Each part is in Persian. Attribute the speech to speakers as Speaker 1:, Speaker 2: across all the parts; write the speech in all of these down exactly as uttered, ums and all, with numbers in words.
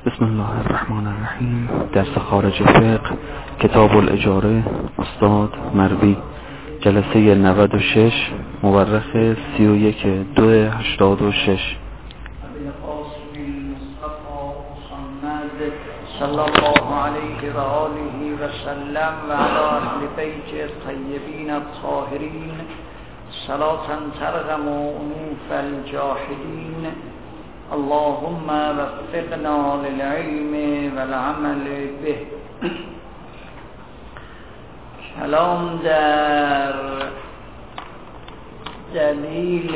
Speaker 1: بسم الله الرحمن الرحیم. درس خارج فقه، کتاب الاجاره، استاد مربی، جلسه نود و شش، مورخ سی و یک دو هشتاد و شش.
Speaker 2: صلی الله علیه و آله و سلم و علی اهل بیت الطیبین الطاهرین صلاة ترغم انوف الجاحدین. اللهم وفقنا للعلم والعمل به. کلام در دلیل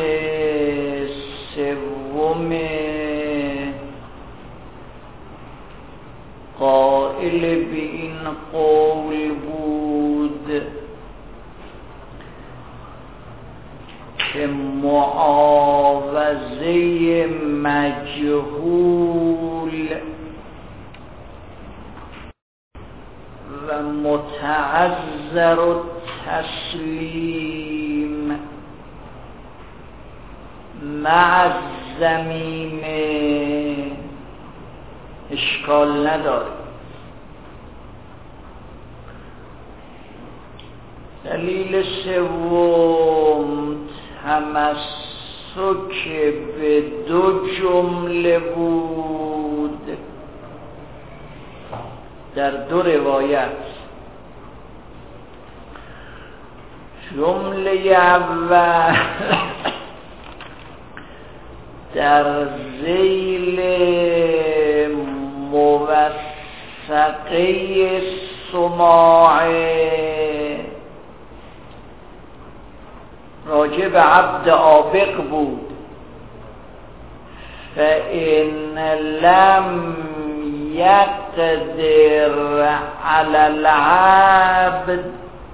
Speaker 2: سوم قائل به این قول بود که معاوضه مجهول و متعذر التسلیم مع الضمیم اشکال نداره. دلیل سوم تمسک به دو جمله بود در دو روایت. جمله اول در ذیل موثقه سماعه راجع به عبد عابق بود. فإن لم يقدر على العبد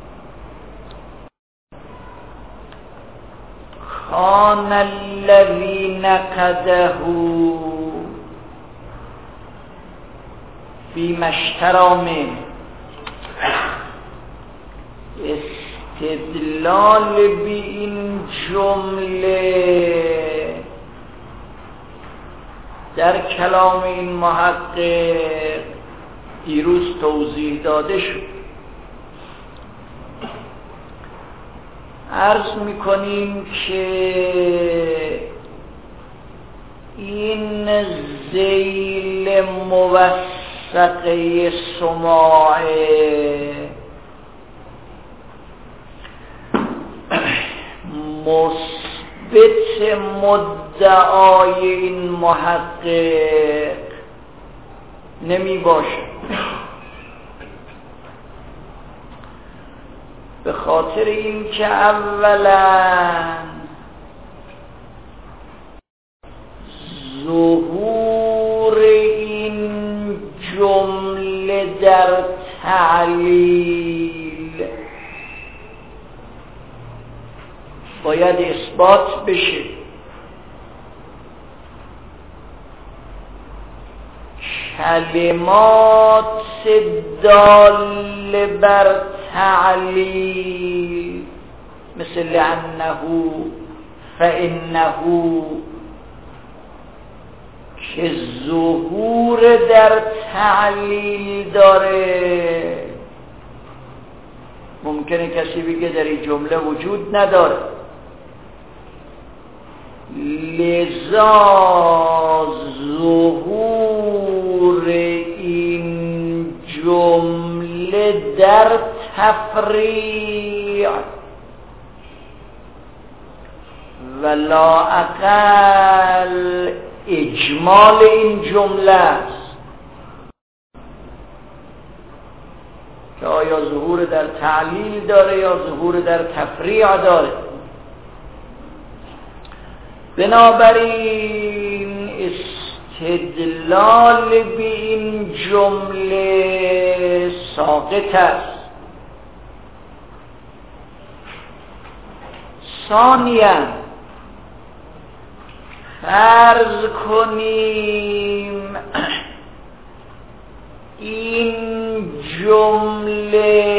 Speaker 2: كان الذي نقده فيما اشترى منه. استدلال به این جمله در کلام این محقق دیروز توضیح داده شد. عرض میکنیم که این ذیل موثقه سماعه مثبت مدعای این محقق نمی باشه، به خاطر این که اولا ظهور این جمله در تعلیل باید اثبات بشه. کلمات دال بر تعلیل مثل لعنه فانه که ظهور در تعلیل داره، ممکنه کسی بگه در این جمله وجود نداره. لذا ظهور این جمله در تفریع و لا اقل اجمال این جمله است که آیا ظهور در تعلیل داره یا ظهور در تفریع داره. بنابراین استدلال به این جمله ساقط است. ثانیاً فرض کنیم این جمله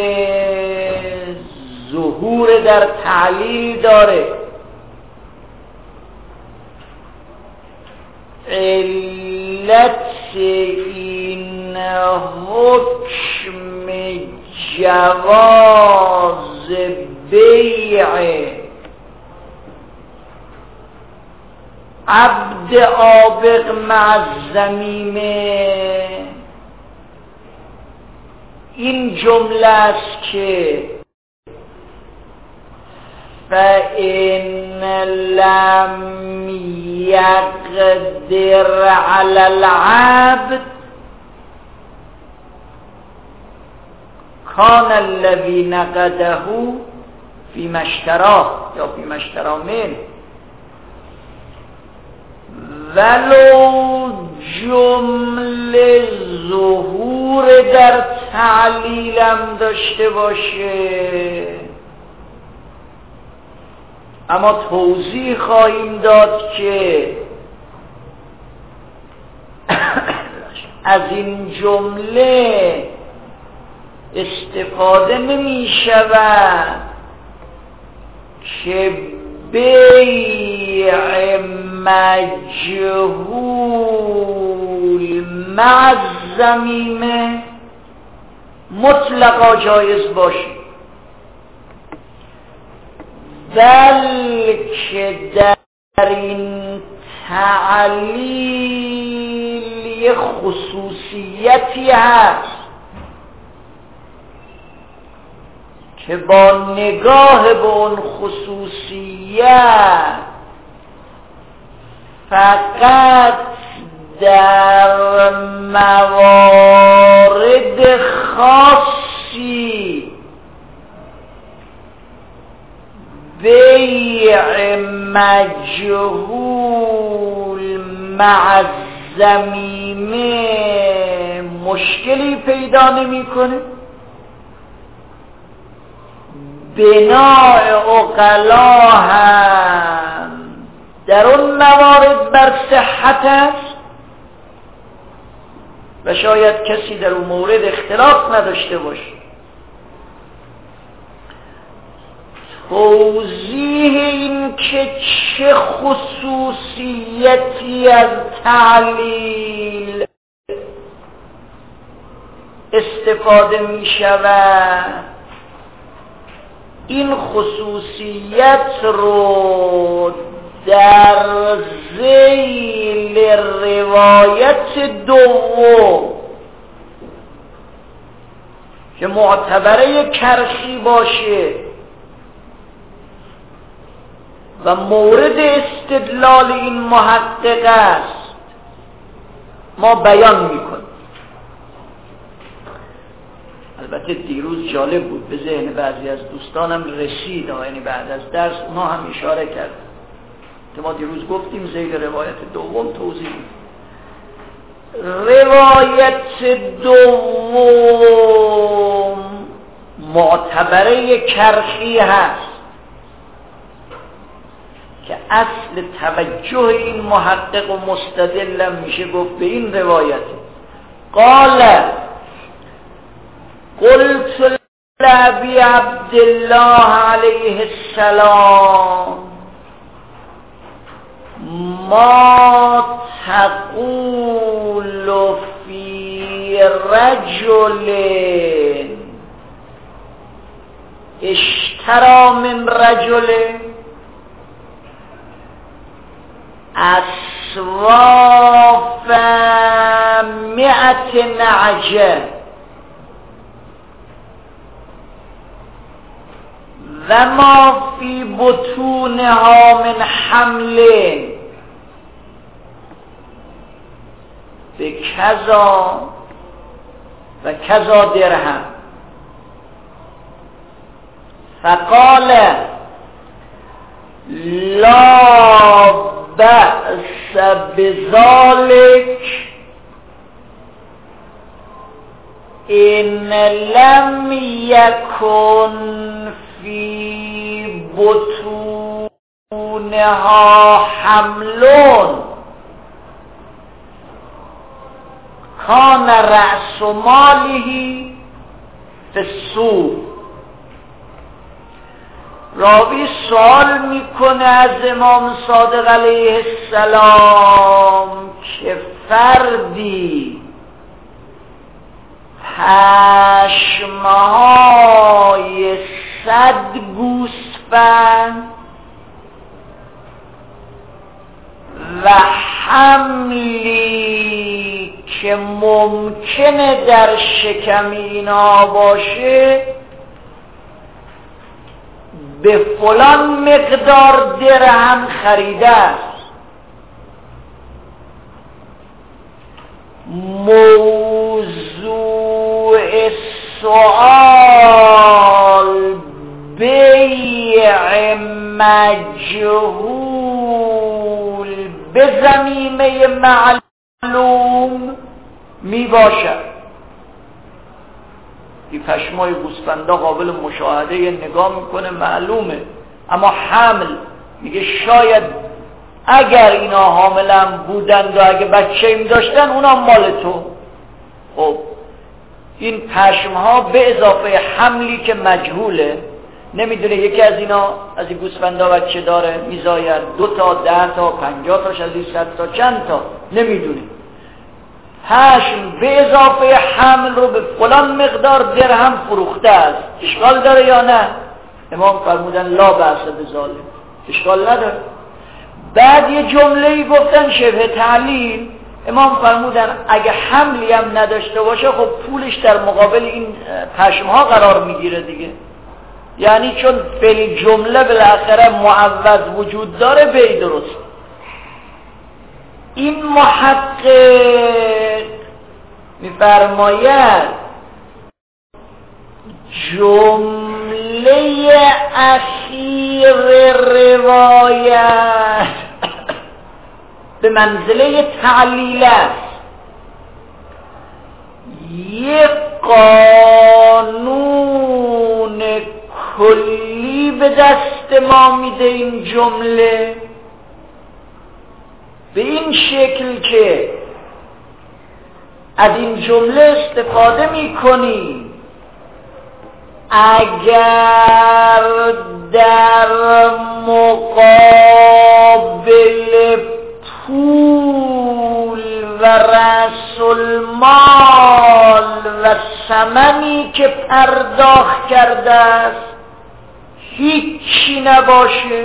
Speaker 2: ظهور در تعلیل داره، علت این حکم جواز بیع عبد آبق مع الذمیمه این جمله است که فَإِنَّ لَمْ يَقْدِرْ عَلَى الْعَبْدِ كَانَ الَّذِي نَقَدَهُ فِيمَا اشْتَرَاهُ یا فِيمَا اشْتَرَى مِنْهُ ولو جمله ظهور در تعلیلم داشته باشه، اما توضیح خواهیم داد که از این جمله استفاده نمی شود که بیع مجهول مع الذمیمه مطلقا جایز باشه، بلکه در این تعلیل یه خصوصیتی هست که با نگاه به اون خصوصیت فقط در موارد خاصی بیع مجهول مع الذمیمه مشکلی پیدا نمی کنه. بناء عقلا هم در اون موارد بر صحت است و شاید کسی در اون مورد اختلاف نداشته باشه. توضیح این که چه خصوصیتی از تعلیل استفاده می شود، این خصوصیت رو در ذیل روایت دوم که معتبره کرخی باشه و مورد استدلال این محقق است ما بیان میکنیم. البته دیروز جالب بود، به ذهن بعضی از دوستانم رسید، یعنی بعد از درس ما هم اشاره کردیم که ما دیروز گفتیم ذیل روایت دوم توضیح. روایت دوم معتبره کرخی هست که اصل توجه این محقق و مستدلم میشه گفت به این روایت. قال قلت لأبي عبد الله عليه السلام ما تقول في رجل اشترى من رجل أصواف مئة نعجة وما في بطونها من حمل بكذا وكذا درهم. فقال لا بأس بذلك إن لم يكن في بطونها حمل كان رأس ماله في السوق. راوی سوال میکنه از امام صادق علیه السلام که فردی پشمهای صد گوسفند و حملی که ممکنه در شکم اینا باشه به فلان مقدار درهم خریده است. موضوع سؤال بیع مجهول به ضمیمه معلوم می باشد. این پشمای گوسفندا قابل مشاهده نگاه میکنه معلومه، اما حمل میگه شاید اگر اینا حاملا بودند و اگه بچه ایم داشتن اونا مال تو. خب این پشمها به اضافه حملی که مجهوله، نمیدونه یکی از اینا از این گوسفندا بچه داره میزاید دو تا ده تا پنجاه تاش از این صد تا چند تا نمیدونه. پشم به اضافه حمل رو به فلان مقدار درهم فروخته است، اشکال داره یا نه؟ امام فرمودن لا بأس بذالک، اشکال نداره. بعد یه جمله‌ای گفتن شبه تعلیل، امام فرمودن اگه حملی هم نداشته باشه خب پولش در مقابل این پشمها قرار میگیره دیگه، یعنی چون فعل جمله بالاخره معوض وجود داره به درست. این محقق میفرماید جمله اخیر روایت به منزله تعلیل است. یک قانون کلی به دست ما میده این جمله، به این شکل که از این جمله استفاده میکنیم اگر در مقابل پول و رأس المال و ثمنی که پرداخت کرده است هیچی نباشه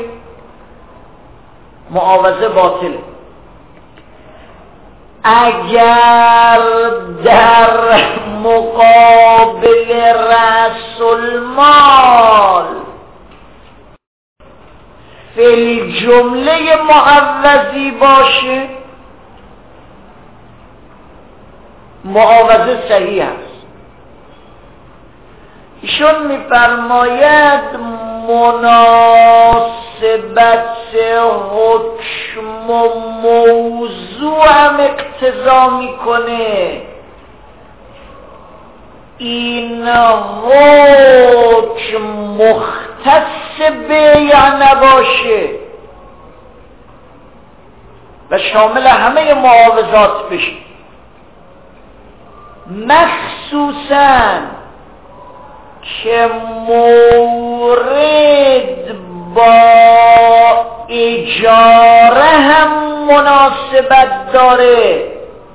Speaker 2: معاوضه باطله. اگر در مقابل رأس المال فعل جمله معوضی باشه معاوضه صحیح است. ایشون میفرماید مناسبت حکم و موضوع هم اقتضا میکنه این حکم مختص به یا نباشه و شامل همه معاوضات بشه، مخصوصاً که مورد با اجاره هم مناسبت داره،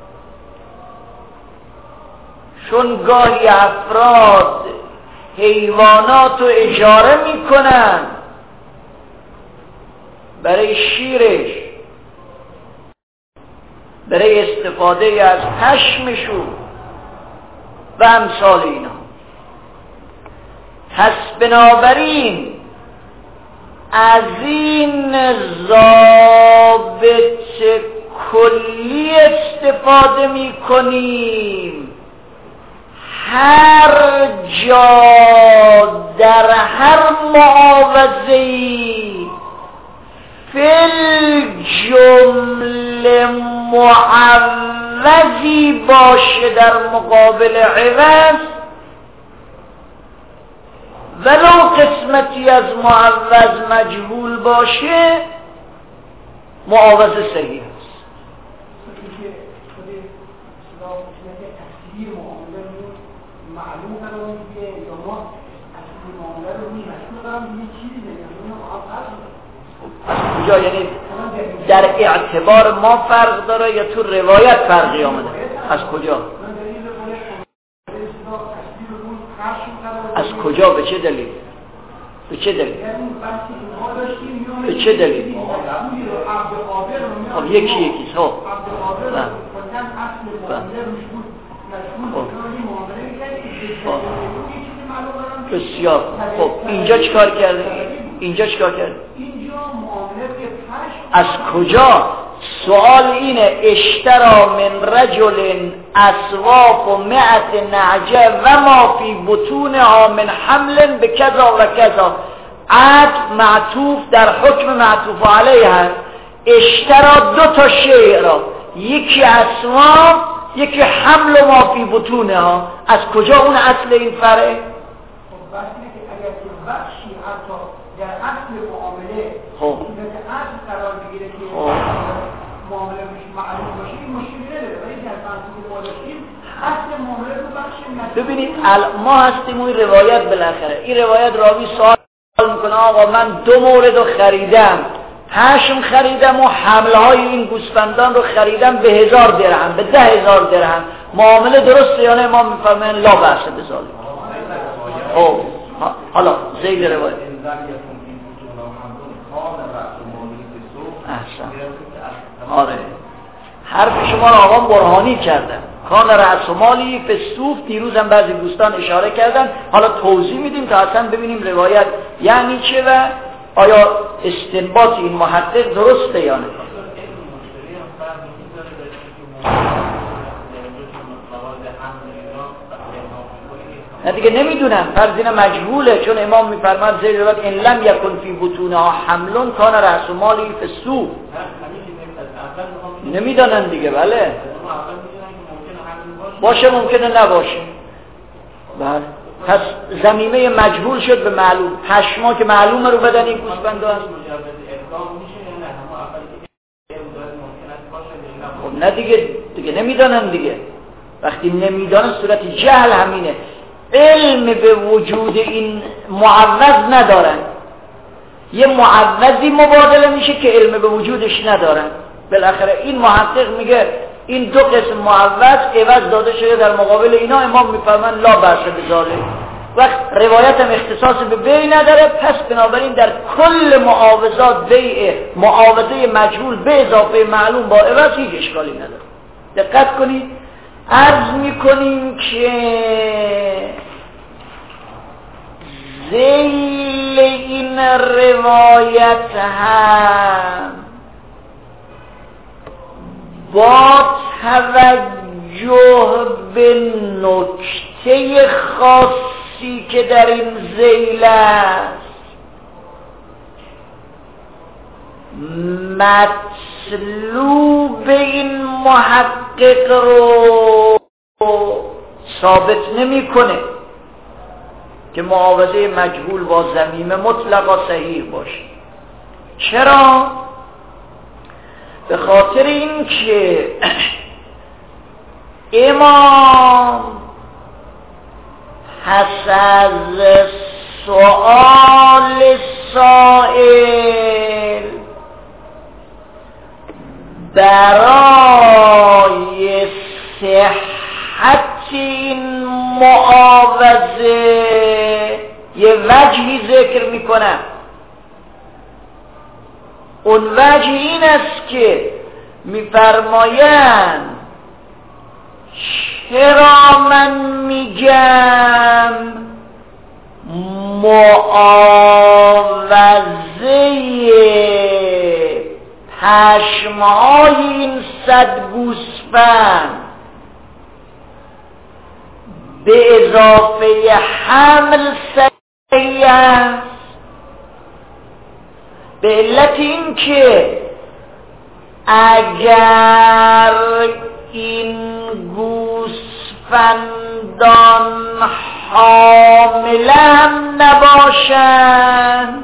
Speaker 2: چون گاهی افراد حیوانات رو اجاره میکنن برای شیرش، برای استفاده از پشمشون و امثال اینا. پس بنابراین از این ضابط کلی استفاده می کنیم هر جا در هر معاوضه‌ای فل جمله معوضی باشه در مقابل عوض، ولو قسمتی از معوض مجهول باشه معاوضه صحیح است. از کجا؟ یعنی در اعتبار ما فرق داره یا تو روایت فرقی آمده؟ از کجا؟ از کجا؟ به چه دلیل؟ به چه دلیل؟ به چه دلیل؟ خب یکی یکی خب بسیار خب اینجا چیکار کرده؟ اینجا چیکار کرده؟ از کجا؟ سوال اینه اشترا من رجل اسواق و مئت نعجه و ما فی بطونها من حمل به کذا و کذا. عطف معطوف در حکم معطوف علیه هست. اشترا دو تا شیء را، یکی اسواق یکی حمل و ما فی بطونها. از کجا اون اصل این فرعه؟
Speaker 3: خب بس اینه که اگر که بخشی حتی در اصل معامله
Speaker 2: خب
Speaker 3: صورت اصل قرار بگیره که معامله معلوم باشه این مشکلی نداره، ولی در منطقه ما داشتیم اصل معامله رو بخش.
Speaker 2: ببینید ما هستیم اون روایت بالاخره این روایت راوی سوال میکنه آقا من دو مورد رو خریدم، پشم خریدم و حمله های این گوسفندان رو خریدم به هزار درهم به ده هزار درهم، معامله درسته یا نه؟ ما میفرماییم لا بأس بذالک. خب حالا ذیل روایت احسن. آره حرف شما رو آقام برهانی کردن. کان رأس مالی فسوف، دیروز هم بعضی دوستان اشاره کردن، حالا توضیح میدیم تا اصلا ببینیم روایت یعنی چه و آیا استنباط این محقق درسته یا نه. نه دیگه نمیدونم، فرض اینا مجهوله، چون امام میفرماد زیر روایت ان لم یکن فی بطونها حمل کان رأس مالی فسوف. نمیدانن دیگه. بله باشه ممکنه نباشه. بله پس زمینه مجهول شد به معلوم. پشما که معلومه رو بدن این گوسفندا هست. خب نه دیگه دیگه نمیدانن دیگه. وقتی نمیدانن صورت جهل همینه. علم به وجود این معوض ندارن. یه معوضی مبادله میشه که علم به وجودش ندارن. بالاخره این محقق میگه این دو قسم معوض عوض داده شده در مقابل اینا، امام میفرمان لا بأس بذالک. وقت روایت هم اختصاص به بیع نداره، پس بنابراین در کل معاوضات بیع معاوضه مجهول به اضافه معلوم با عوض هیچ اشکالی نداره. دقت کنید. عرض میکنیم که ذیل این روایت هم با توجه به نکته خاصی که در این ذیل است مطلوب این محقق رو ثابت نمی کنه که معاوضه مجهول با ضمیمه مطلقا صحیح باشه. چرا؟ به خاطر این که امام پس از سؤال سائل برای صحت این معاوضه یه وجهی ذکر میکنه. اون وجه این است که میفرمایند چرا من میگم معاوضه پشمهای این صد گوسفند به اضافه حمل صحیح است، به علت این که اگر این گوسفندان حامل هم نباشند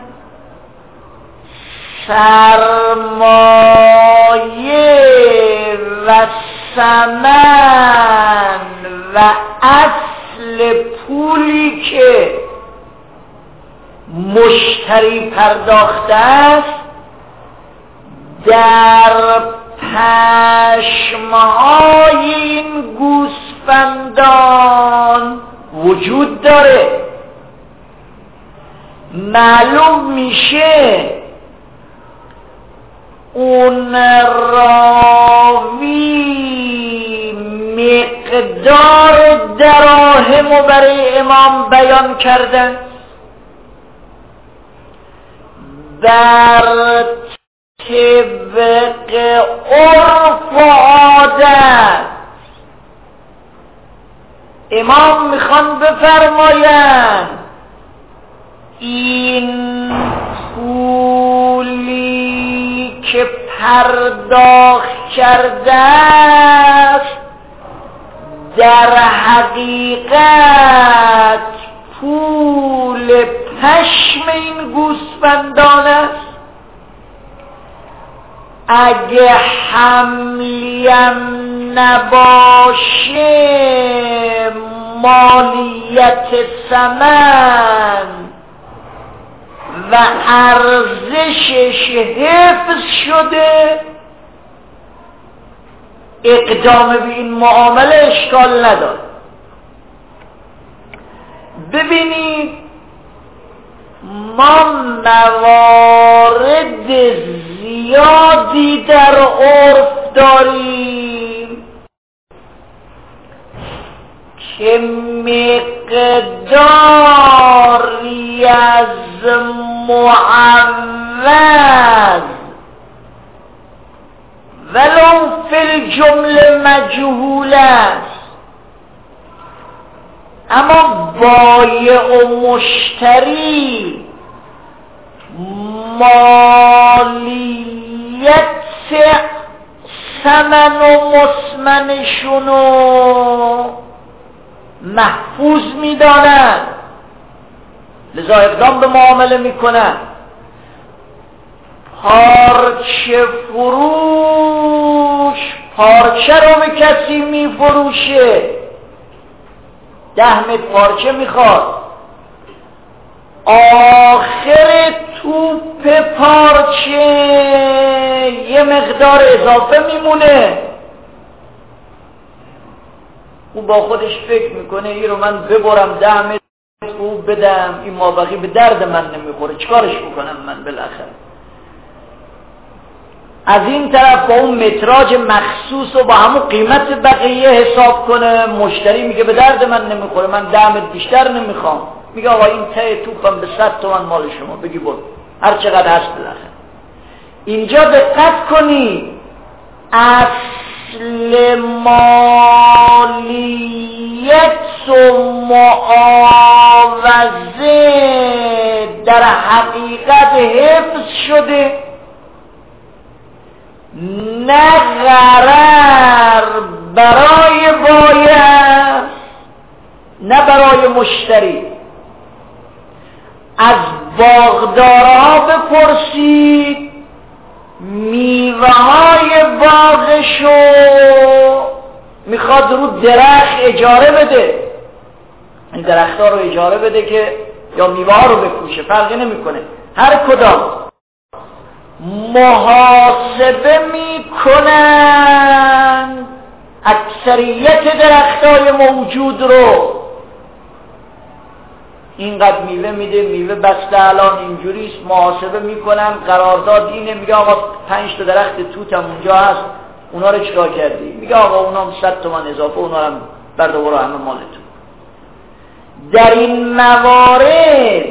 Speaker 2: سرمایه و ثمن و اصل پولی که مشتری پرداخته است در پشمهای این گوسفندان وجود داره. معلوم میشه اون راوی مقدار دراهمو برای امام بیان کردن بر طبق عرف و عادت. امام میخوان بفرمایند این پولی که پرداخت کرده است در حقیقت پول پشم این گوسفندان است. اگه حملیم نباشه مالیت ثمن و ارزشش حفظ شده، اقدام به این معامله اشکال نداره. ببینید ما موارد زیادی در عرف داریم که مقداری از معوض ولو فی الجمله مجهول است، اما بایع و مشتری مالیت ثمن و مسمنشونو محفوظ میدانن، لذا اقدام به معامله میکنن. پارچه فروش پارچه رو به کسی میفروشه، ده متر پارچه میخواد، آخر توپ پارچه یه مقدار اضافه میمونه. او با خودش فکر میکنه این رو من ببرم ده متر او بدم، این مابقی به درد من نمیخوره، چیکارش بکنم من بالاخره. از این طرف با اون متراج مخصوص و با همون قیمت بقیه حساب کنه. مشتری میگه به درد من نمیخوره، من ده متر بیشتر نمیخوام. میگه آقا این ته توپم به صد تومن مال شما، بگی برو هر چقدر هست بالاخره. اینجا دقت کنی اصل مالیت و معاوضه در حقیقت حفظ شده، نه غرر برای بایع نه برای مشتری. از باغدارها بپرسید میوه های باغشو میخواد رو درخت اجاره بده، این درخت ها رو اجاره بده که یا میوه ها رو بفروشه، فرقی نمیکنه، هر کدام محاسبه میکنن اکثریت درختای موجود رو. اینقدر میوه میده، میوه بسته الان اینجوریست، محاسبه میکنن، قرارداد اینه، میگه آقا پنج تا درخت توت هم اونجا هست، اونا رو چیکار کردی؟ میگه آقا اونا هم صد تومن اضافه، اونا هم بردارو همه مالتون. در این موارد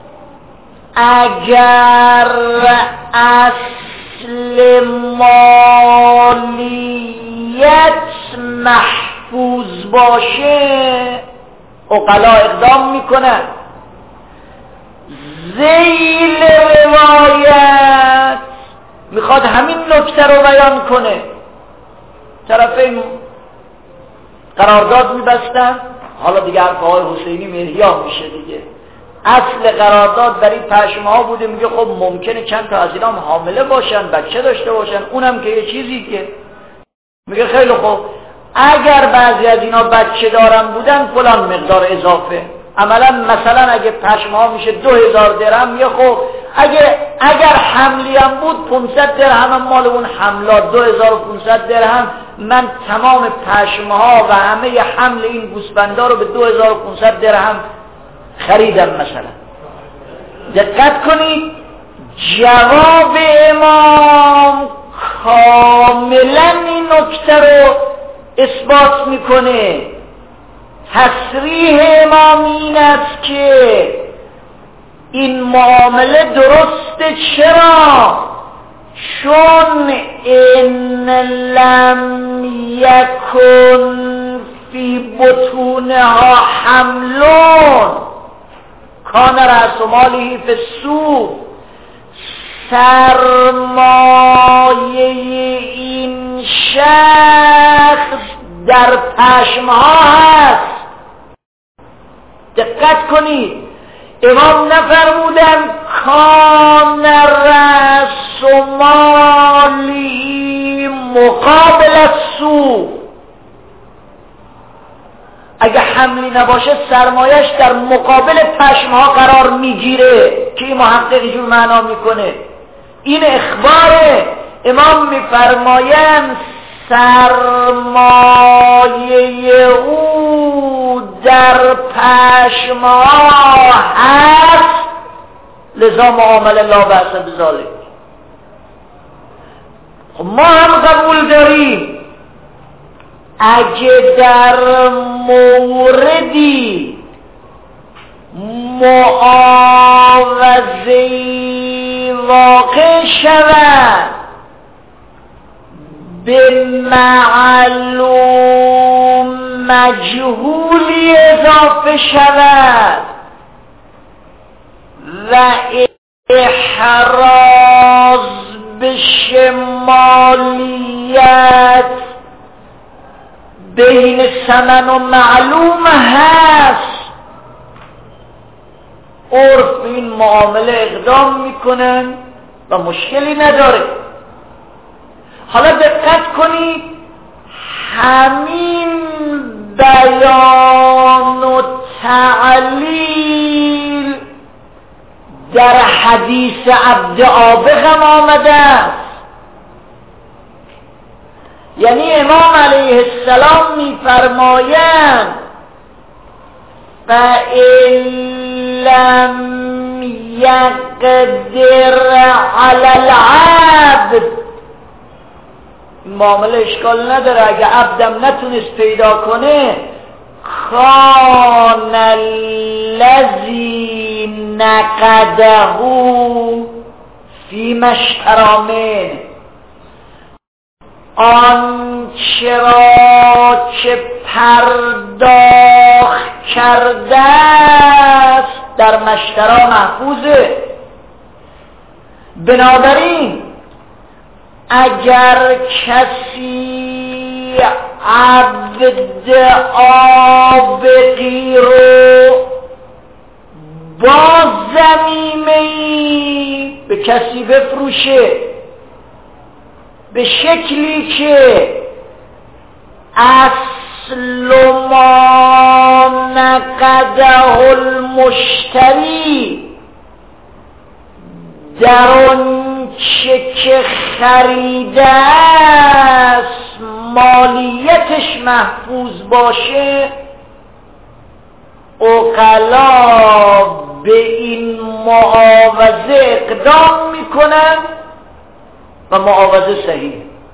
Speaker 2: اگر اصل مالیت محفوظ باشه عقلا اقدام میکنن. ذیل روایت میخواد همین نکته رو بیان کنه. طرفین قرارداد میبستن، حالا دیگه حرف آقای حسینی مهیا میشه دیگه. اصل قرارداد در این پشمه ها بوده، میگه خب ممکنه چند تا از اینا هم حامله باشن، بچه داشته باشن، اونم که یه چیزی که میگه خیلی خوب اگر بعضی از اینا بچه دارن بودن فلان مقدار اضافه. عملا مثلا اگه پشمه ها میشه دو هزار درهم، میگه خب اگه اگر حملی هم بود پانصد درهم هم مال اون حملات، دو هزار و پانصد درهم من تمام پشمها و همه حمل این گوسفندا رو به دو هزار و پانصد درهم خریدم مثلا. دقت کنید جواب امام کاملا این نکته رو اثبات میکنه. تصریح امام این است که این معامله درسته. چرا؟ چون ان لم یکن فی بطونها حملون کان رأس ماله فی السوق، سرمایه این شخص در پشمها هست. دقت کنید امام نفرمودن کان رأس مالی مقابل السوق. اگه حملی نباشه سرمایش در مقابل پشمها قرار میگیره که این محقق جور معنا میکنه. این اخباره. امام میفرمایند سرمایه او در پشمها هست، لذا معامله لا بأس بذالک. خب ما هم قبول داریم اگه در موردی معاوضه‌ای واقع شود به معلوم مجهولی اضافه شود و احراز به شمالیت بین ثمن و معلوم هست، عرف این معامله اقدام میکنن و مشکلی نداره. حالا دقت کنید همین بیان و تعلیل در حدیث عبد آبق هم آمده است. یعنی امام علیه السلام میفرمایند فَإِن لَّمْ یقدر علی العبد، معامله اشکال نداره اگه عبدم نتونست پیدا کنه، کان الذی نقده فیما اشتری منه، آنچه را که پرداخت کرده است در مشترا محفوظه. بنابراین اگر کسی عبد آبقی رو با ضمیمه‌ای به کسی بفروشه به شکلی که اصل ما نقده المشتری در اون چه که خریده است مالیتش محفوظ باشه، عقلا به این معاوضه اقدام میکنن و معاوضه صحیح.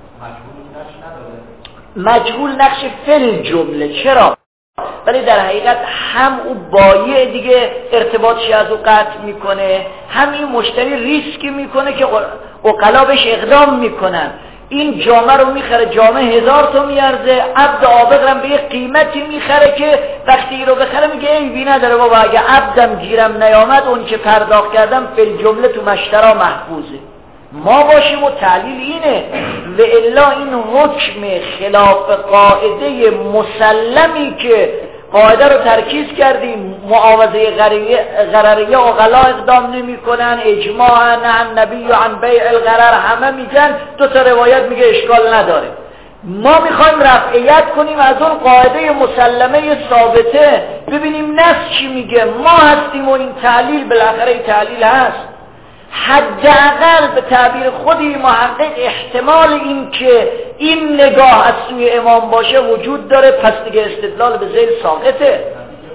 Speaker 2: مجهول نقش فل جمله. چرا؟ ولی در حقیقت هم او بایع دیگه ارتباطش از او قطع میکنه، هم این مشتری ریسک میکنه که عقلا بهش اقدام میکنن. این جامعه رو میخره، جامعه هزار تا میارزه، عبد آبق هم به یه قیمتی میخره که وقتی این رو بخره میگه ای بی نداره بابا، اگه عبدم گیرم نیامد اون که پرداخت کردم فل جمله تو مشترا محفوظه. ما باشیم و تعلیل اینه. و الا این حکم خلاف قاعده مسلمی که قاعده رو ترکیز کردیم، معاوضه غرریه عقلا اقدام نمی کنن، اجماع عن نبی و عن بیع الغرر همه میگن، دو تا روایت میگه اشکال نداره. ما میخوایم رفعیت کنیم از اون قاعده مسلمه ثابته، ببینیم نص چی میگه. ما هستیم و این تعلیل بالاخره این تعلیل هست. حداقل به تعبیر خودی محقق احتمال این که این نگاه از سوی امام باشه وجود داره، پس دیگه استدلال به ذیل ساقطه.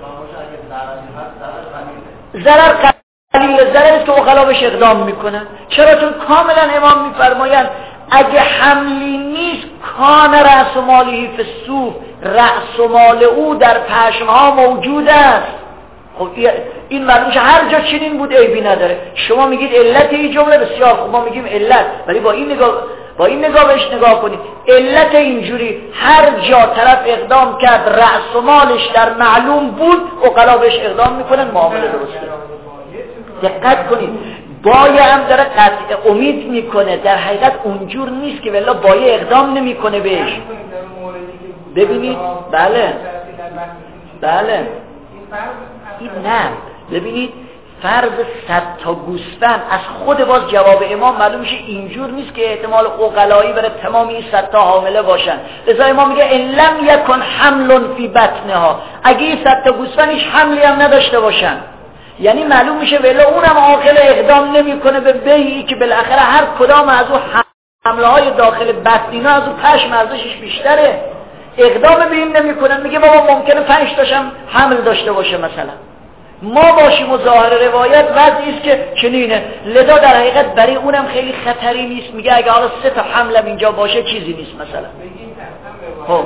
Speaker 2: ضرر قلیل ضرر است که اوغلا بهش اقدام میکنن. چرا؟ چون کاملا امام میفرمایند اگه حملی نیست کان رأس مالی فی الصوف، رأس مال او در پشمها موجود است. خب این معلوم شه هر جا چنین بود عیبی نداره. شما میگید علت این جمله بسیار خوب، ما میگیم علت، ولی با این نگاه با این نگاه بهش نگاه کنید. علت اینجوری هر جا طرف اقدام کرد رأس و مالش در معلوم بود عقلا بهش اقدام میکنن، معامله درسته. دقت کنید، بایه هم داره قطع امید میکنه، در حقیقت اونجور نیست که والله بایه اقدام نمیکنه بهش. ببینید بله بله این نه، ببینید فرض صد تا گوسفند از خود باز جواب امام معلوم میشه اینجور نیست که احتمال عقلایی برای تمام این صد تا حامله باشن. لذا امام میگه ان لم یکن حمل فی بطنها، اگه این صد تا گوسفند هیچ حملی هم نداشته باشن، یعنی معلوم میشه ولی اونم عاقل اقدام نمیکنه به بیعی که بالاخره هر کدام از اون حمله های داخل بطنینا از اون پشم ارزشش بیشتره، اقدام به این نمیکنن. میگه بابا ممکنه پنج تاشم حمل داشته باشه مثلا، ما باشیم و ظاهر روایت وضعی است که چنینه، لذا در حقیقت برای اونم خیلی خطری نیست. میگه اگه حالا سه تا حملم اینجا باشه چیزی نیست مثلا. خب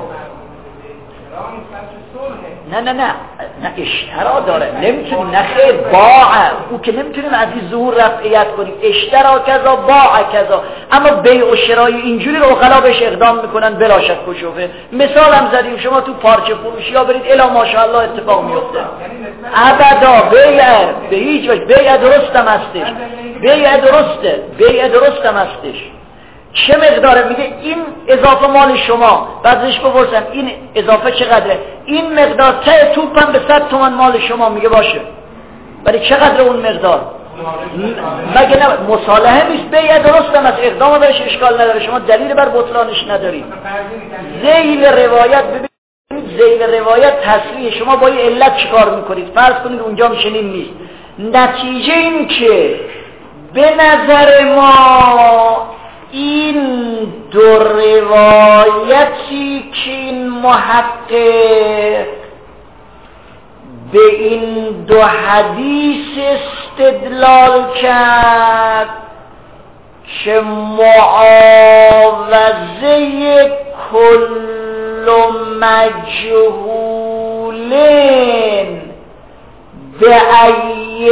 Speaker 2: نه نه نه نه اشترا داره، نمیتونیم نه خیر باع، او که نمیتونیم از این ظهور رفعیت کنیم، اشترا کذا باع کذا، اما بیع و شرای اینجوری رو عقلا بهش اقدام میکنن بلا شک و شبهه. مثال هم زدیم، شما تو پارچه فروشی ها برید الا ماشاءالله اتفاق میفته. ابدا بیع به هیچ وجه، بیع درستم هستش، بیع درسته، بیع درستم هستش. چه مقداره؟ میگه این اضافه مال شما، بعدش بپرسم این اضافه چقدره؟ این مقدار ته توپم به صد تومن مال شما. میگه باشه، ولی چقدر اون مقدار؟ مگه نه مصالحه نیست؟ بیع درستم از اقدام بهش اشکال نداره، شما دلیل بر بطلانش ندارید. ذیل روایت، ببینید ذیل روایت تصریح، شما با این علت چیکار میکنید؟ فرض کنید اونجا چنین نیست، نتیجه این که به نظر ما این دو روایتی که این محقق به این دو حدیث استدلال کرد که معاوضه کل مجهولین به ای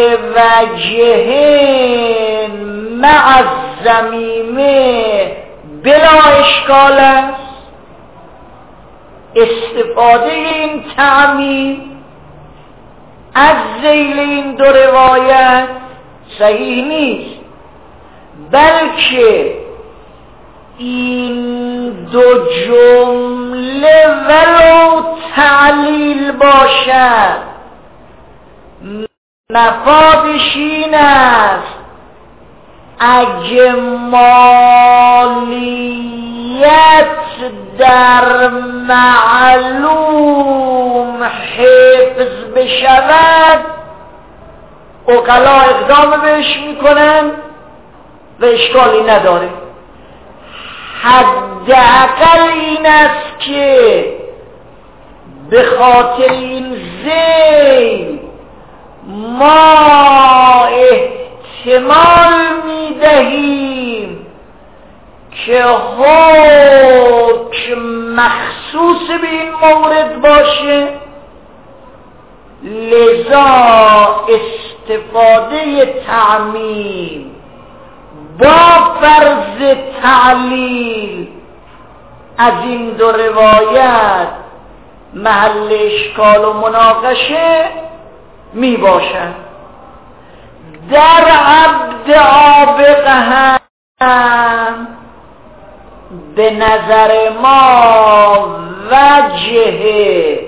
Speaker 2: وجهین مع الضمیمه بلا اشکال است. استفاده این تعمیم از ذیل این دو روایت صحیح نیست، بلکه این دو جمله ولو تعلیل باشد مفادش این است اگه مالیت در معلوم حفظ بشود عقلا اقدام بهش میکنن و اشکالی نداره. حداقل این است که به خاطر این ذیل ما احتمال میدهیم که حکم مخصوص به این مورد باشه، لذا استفاده تعمیم با فرض تعلیل از این دو روایت محل اشکال و مناقشه می باشد. در عبد عابق هم به نظر ما وجه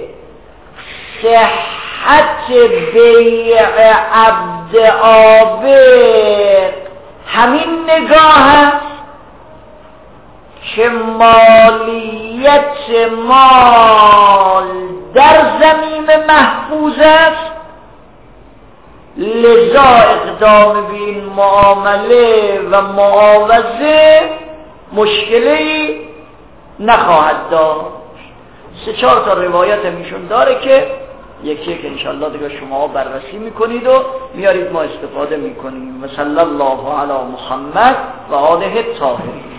Speaker 2: صحت بیع عبد عابق همین نگاه است که مالیت مال در ضمیم محفوظ است لذا اقدام به این معامله و معاوضه مشکلی نخواهد داشت. سه چهار تا روایت میشون داره که یکی که انشاءالله دیگه شما بررسی میکنید و میارید ما استفاده میکنیم. و صلی الله علی محمد و آله الطاهرین.